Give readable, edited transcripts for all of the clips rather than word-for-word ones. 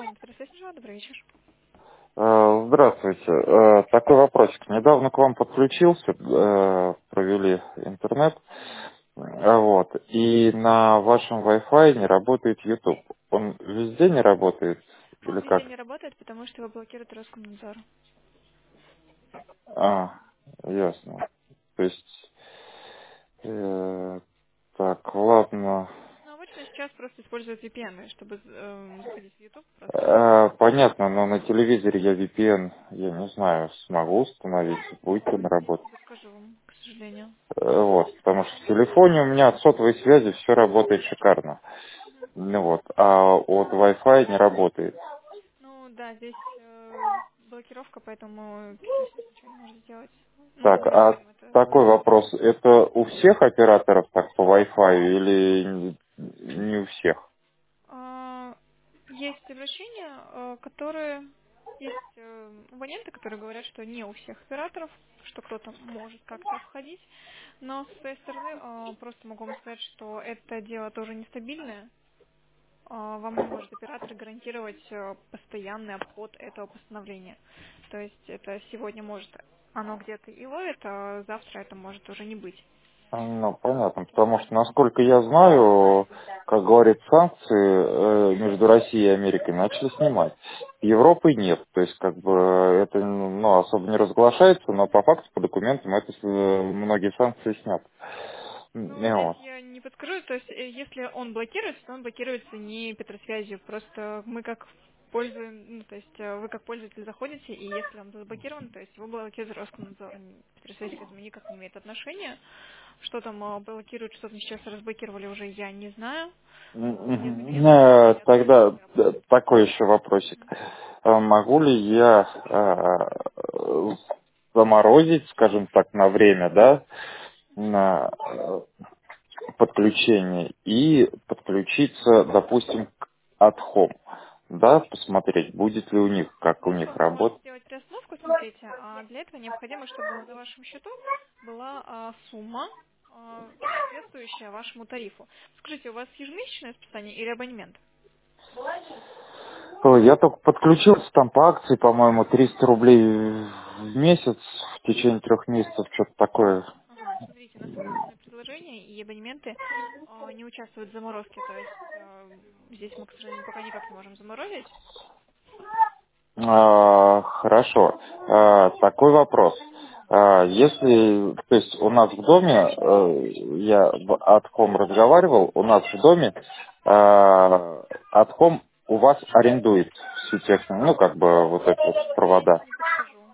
компания «Петросвязь». Добрый вечер. Здравствуйте. Такой вопросик. Недавно к вам подключился, провели интернет, вот, и на вашем Wi-Fi не работает YouTube. Он везде не работает Он или везде как? не работает, потому что его блокирует Роскомнадзор. А, ясно. То есть, так, ладно. Ну, обычно сейчас просто используют VPN, чтобы заходить в YouTube. Просто Понятно, но на телевизоре я VPN, я не знаю, смогу установить, будет ли здесь работать. не подскажу вам, к сожалению. Вот, потому что в телефоне у меня от сотовой связи все работает шикарно. Ну вот, а от Wi-Fi не работает. Ну, да, здесь блокировка, поэтому Петросвязь ничего не может сделать. Ну, Так, мы не а можем это такой сделать. вопрос, это у всех операторов так по Wi-Fi или не у всех? Есть обращения, которые... Есть абоненты, которые говорят, что не у всех операторов, что кто-то может как-то обходить. Но с своей стороны просто могу вам сказать, что это дело тоже нестабильное. Вам не может оператор гарантировать постоянный обход этого постановления. То есть это сегодня может оно где-то и ловит, а завтра это может уже не быть. Ну, понятно, потому что, насколько я знаю, как говорит, санкции между Россией и Америкой начали снимать. Европы нет, то есть, как бы, это, ну, особо не разглашается, но по факту, по документам, это многие санкции сняты. Ну, И здесь вот. я не подскажу, то есть если он блокируется, то он блокируется не Петросвязью, просто мы как пользуем, ну, то есть вы как пользователь заходите, и если он заблокирован, то есть его блокирует Роскомнадзор. Петросвязь к этому никак не имеет отношения. Что там блокируют, что там сейчас разблокировали уже, я не знаю. Нет документов, которые говорят, что Тогда не работает. такой еще вопросик. Могу ли я заморозить, скажем так, на время, да, на подключение и подключиться, допустим, к Adhome, да, посмотреть, будет ли у них, как у них Хорошо, мы можем работает. сделать приостановку, смотрите, а для этого необходимо, чтобы на вашем счету была сумма, соответствующая вашему тарифу. Скажите, у вас ежемесячное списание или абонемент? Ой, я только подключился там по акции, по-моему, 300 рублей в месяц в течение 3 месяцев, что-то такое. Ага, смотрите, у нас акционное предложение, и абонементы не участвуют в заморозке, то есть здесь мы, к сожалению, пока никак не можем заморозить. Хорошо. Такой вопрос. Если, то есть у нас в доме, я в Атком разговаривал, у нас в доме Атком у вас арендует всю технику, ну как бы вот эти вот Здесь провода. не подскажу.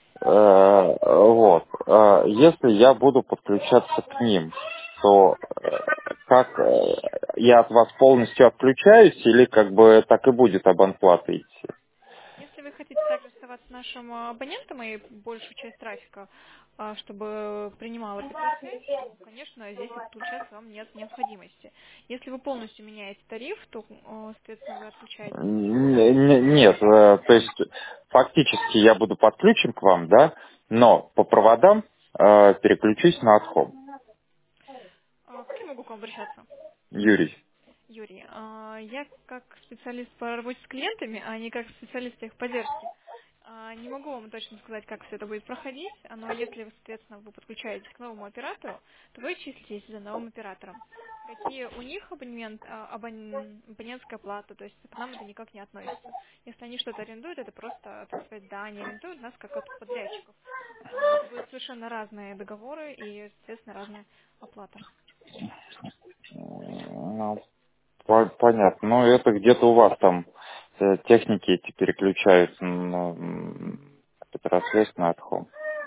Вот. Если я буду подключаться к ним, то как я от вас полностью отключаюсь или как бы так и будет абонплата идти? Если вы хотите также оставаться нашим абонентом и большую часть трафика, чтобы принимала Петросвязь, то, конечно, здесь отключаться вам нет необходимости. Если вы полностью меняете тариф, то, соответственно, вы отключаетесь. Нет, то есть фактически я буду подключен к вам, да, но по проводам переключусь на Атхом. Как я могу к вам обращаться? Юрий. Юрий, я как специалист по работе с клиентами, а не как специалист техподдержки, не могу вам точно сказать, как все это будет проходить, но если, соответственно, вы подключаетесь к новому оператору, то вы числитесь за новым оператором. Какие у них абонентская плата, то есть к нам это никак не относится. Если они что-то арендуют, это просто, так сказать, да, они арендуют нас как от подрядчиков. Это будут совершенно разные договоры и, соответственно, разная оплата. Ну, понятно. Ну, это где-то у вас там техники эти переключаются на Петросвязь на Атхом.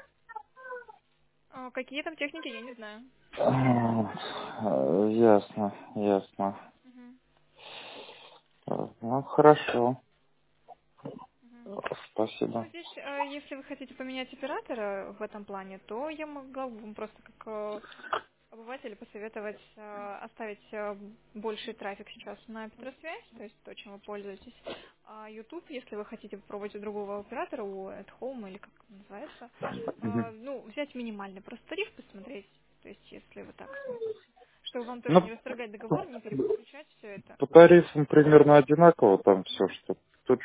Какие там техники, я не знаю. Ясно, ясно. Мгм, Ну, хорошо. мгм. Ну, Спасибо. здесь, если вы хотите поменять оператора в этом плане, то я могла бы вам просто как обывателю посоветовать оставить больший трафик сейчас на Петросвязь, то есть то, чем вы пользуетесь. А YouTube, если вы хотите попробовать у другого оператора, у At Home или как он называется, ну, взять минимальный просто тариф, посмотреть, то есть если вы так сможете. Чтобы вам тоже Ну, не расторгать договор, не переподключать все это. по тарифам примерно одинаково там все, что тут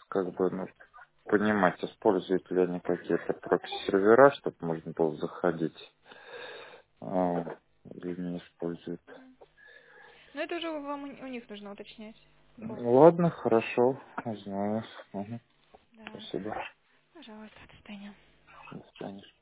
как бы, ну, понимать, используют ли они какие-то прокси-сервера, чтобы можно было заходить, или не используют. Но это уже вам у них нужно уточнять. Ну, ладно, хорошо, знаю. Угу. Да. Спасибо. Пожалуйста, до свидания. До свидания.